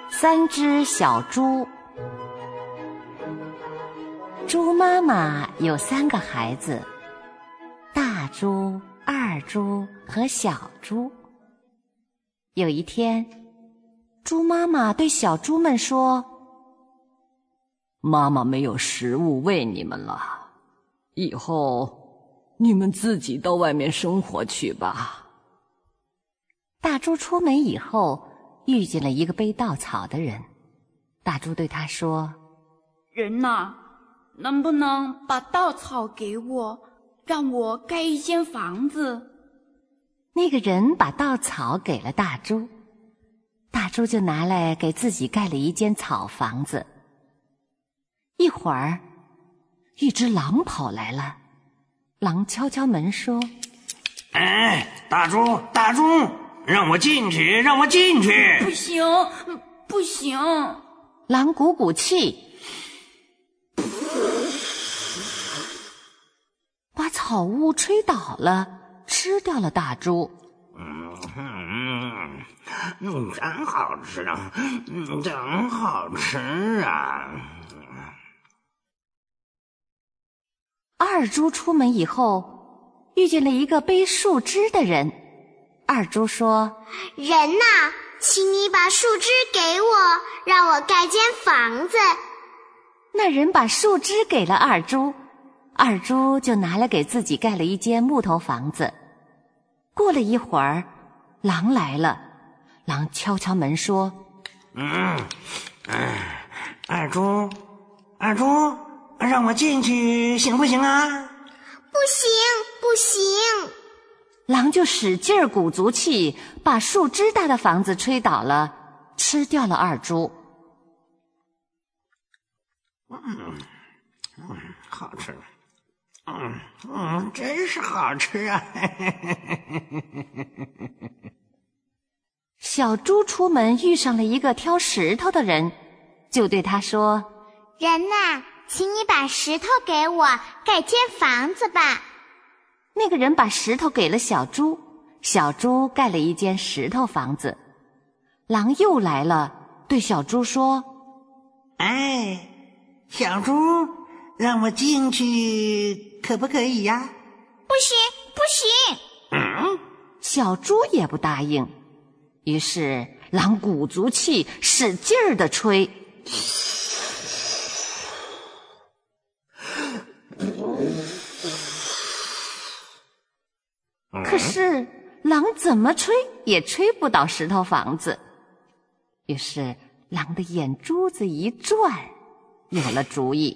3只小猪。猪妈妈有3个孩子，大猪、二猪和小猪。有一天，猪妈妈对小猪们说： 妈妈没有食物喂你们了，以后你们自己到外面生活去吧。 大猪出门以后，遇见了一个背稻草的人。大猪对他说： 人呐，能不能把稻草给我，让我盖一间房子？ 那个人把稻草给了大猪，大猪就拿来给自己盖了一间草房子。一会儿，一只狼跑来了，狼敲敲门说： 哎，大猪，大猪，让我进去，让我进去！ 不行，不行！ 狼鼓鼓气，把草屋吹倒了，吃掉了大猪。 真好吃啊，真好吃啊！ 二猪出门以后，遇见了一个背树枝的人。二猪说： 人呐，请你把树枝给我，让我盖间房子。 那人把树枝给了二猪，二猪就拿来给自己盖了一间木头房子。过了一会儿，狼来了，狼敲敲门说： 二猪，二猪，让我进去行不行啊？ 不行，不行！ 狼就使劲鼓足气，把树枝大的房子吹倒了，吃掉了二猪。 好吃，真是好吃啊！ 小猪出门遇上了一个挑石头的人，就对他说： 人呐，请你把石头给我，盖间房子吧。 那个人把石头给了小猪，小猪盖了一间石头房子。狼又来了，对小猪说： 哎，小猪，让我进去可不可以呀？ 不行，不行！ 小猪也不答应。于是狼鼓足气，使劲儿地吹。可是狼怎么吹也吹不倒石头房子。于是狼的眼珠子一转，有了主意。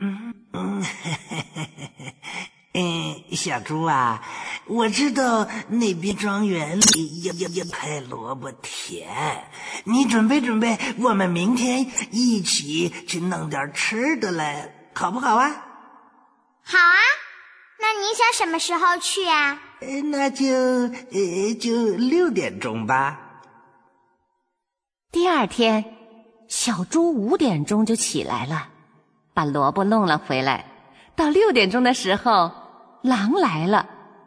小猪啊，我知道那边庄园里有块萝卜田，你准备准备，我们明天一起去弄点吃的来，好不好啊？ 好啊，那你想什么时候去啊？ 那就6点钟吧。 第二天，小猪5点钟就起来了，把萝卜弄了回来。到6点钟的时候，狼来了。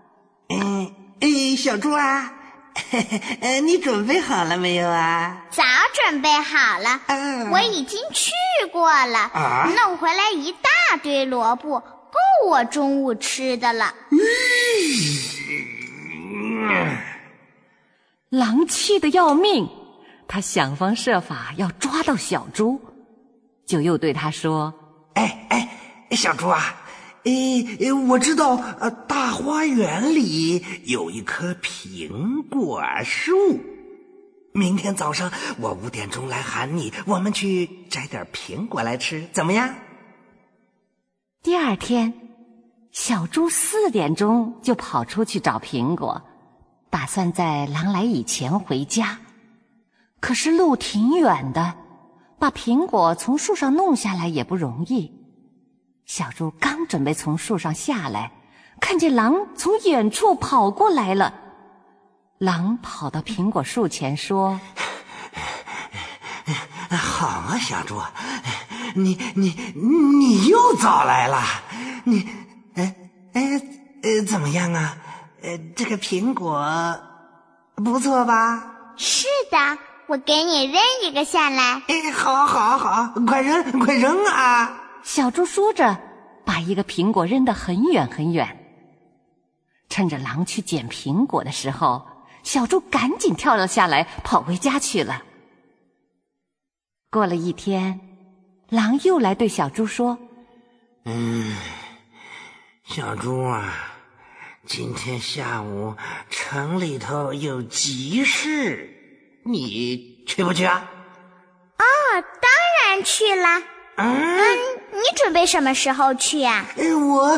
小猪啊，你准备好了没有啊？ 早准备好了，我已经去过了，弄回来一大堆萝卜，够我中午吃的了。 狼气得要命，他想方设法要抓到小猪，就又对他说： 小猪啊，我知道大花园里有一棵苹果树，明天早上我5点钟来喊你，我们去摘点苹果来吃，怎么样？ 第二天，小猪4点钟就跑出去找苹果，打算在狼来以前回家。可是路挺远的，把苹果从树上弄下来也不容易。小猪刚准备从树上下来，看见狼从远处跑过来了。狼跑到苹果树前说： 好啊，小猪，你又早来了，怎么样啊？这个苹果不错吧？ 是的， 我给你扔一个下来。 好，快扔啊！ 小猪说着，把一个苹果扔得很远很远。趁着狼去捡苹果的时候，小猪赶紧跳了下来，跑回家去了。过了一天，狼又来对小猪说： 小猪啊，今天下午城里头有集市，你去不去啊？ 当然去了。你准备什么时候去啊？ 我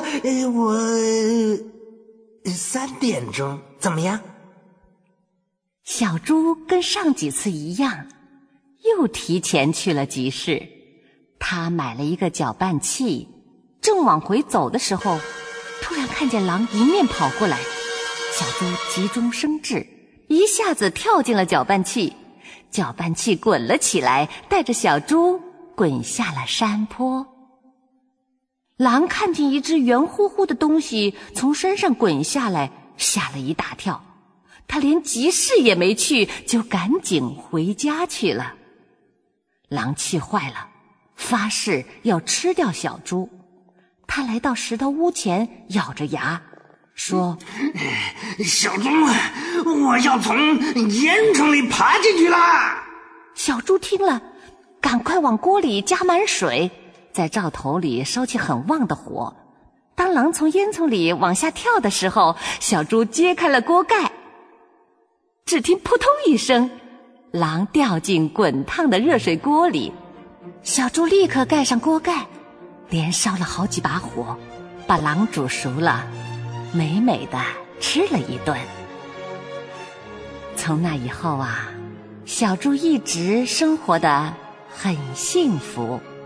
3点钟，怎么样？ 小猪跟上几次一样，又提前去了集市。他买了一个搅拌器，正往回走的时候，突然看见狼迎面跑过来。小猪急中生智，一下子跳进了搅拌器，搅拌器滚了起来，带着小猪滚下了山坡。狼看见一只圆乎乎的东西从山上滚下来，吓了一大跳。他连集市也没去，就赶紧回家去了。狼气坏了，发誓要吃掉小猪。他来到石头屋前，咬着牙说： 小猪，我要从烟囱里爬进去啦！ 小猪听了，赶快往锅里加满水，在灶头里烧起很旺的火。当狼从烟囱里往下跳的时候，小猪揭开了锅盖，只听扑通一声，狼掉进滚烫的热水锅里。小猪立刻盖上锅盖，连烧了好几把火，把狼煮熟了，美美的吃了一顿。从那以后啊，小猪一直生活得很幸福。